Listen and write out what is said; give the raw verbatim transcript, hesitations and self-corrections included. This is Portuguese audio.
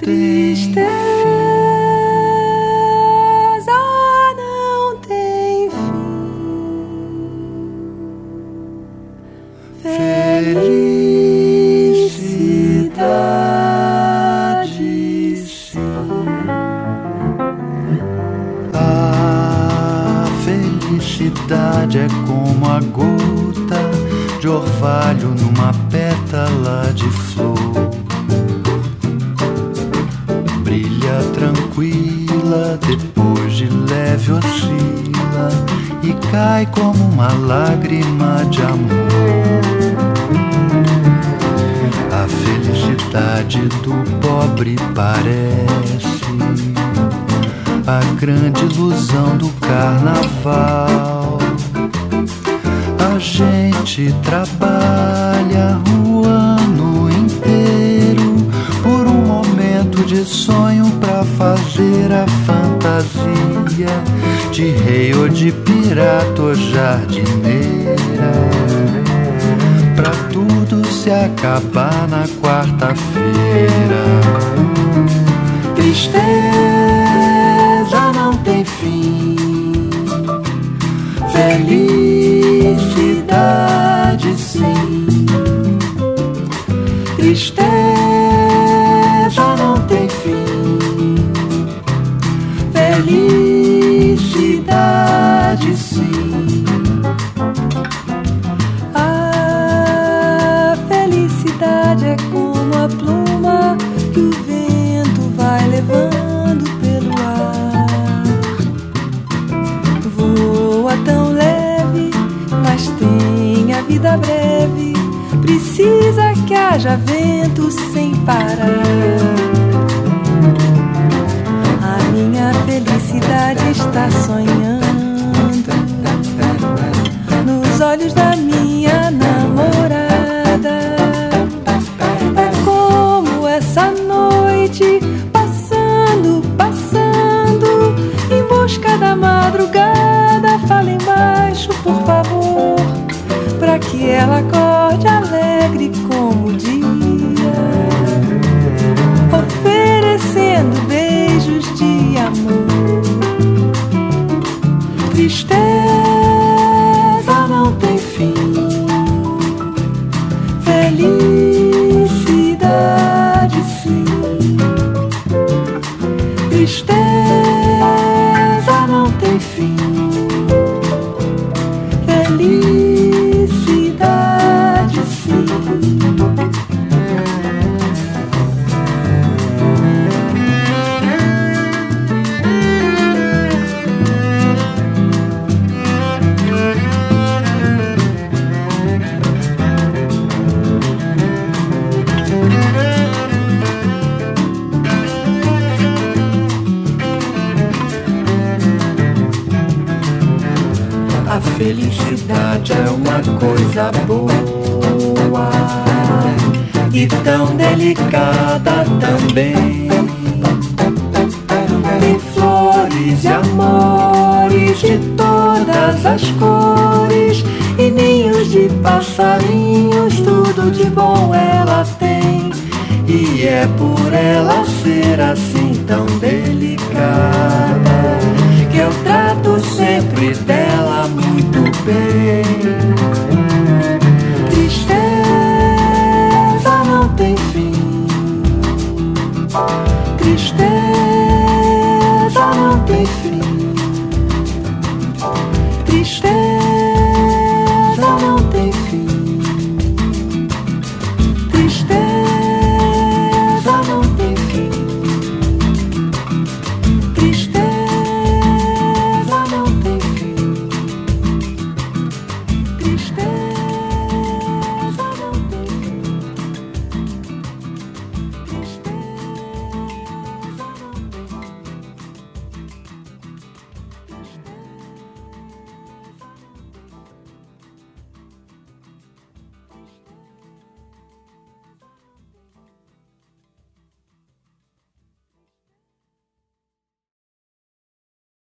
Tristeza não tem fim. Felicidade, sim. A felicidade é como a gota de orvalho numa pétala de flor. Brilha tranquila, depois de leve oscila e cai como uma lágrima de amor. A felicidade do pobre parece a grande ilusão do carnaval. A gente trabalha o ano inteiro por um momento de sonho pra fazer a fantasia de rei ou de pirata ou jardineira, pra tudo se acabar na quarta-feira. Tristeza não tem fim. Felicidade, sim. Tristeza não tem fim. Felicidade, sim. A felicidade é como a pluma que o vento vai levando pelo ar. Voa tão leve, mas tem a vida breve. Precisa que haja vento sem parar. A minha felicidade está sonhando nos olhos da minha namorada. É como essa noite, passando, passando, em busca da madrugada. Fala embaixo, por favor, pra que ela acorde alegre como o dia, oferecendo beijos de amor. Tristeza não tem fim. Felicidade, sim. Tristeza não tem fim. Felicidade, sim. A felicidade é uma coisa boa e tão delicada também. Tem flores e amores de todas as cores e ninhos de passarinhos, tudo de bom ela tem. E é por ela ser assim tão delicada que eu trato sempre dela muito bem. Tristeza não tem fim. Tristeza não tem fim. Tristeza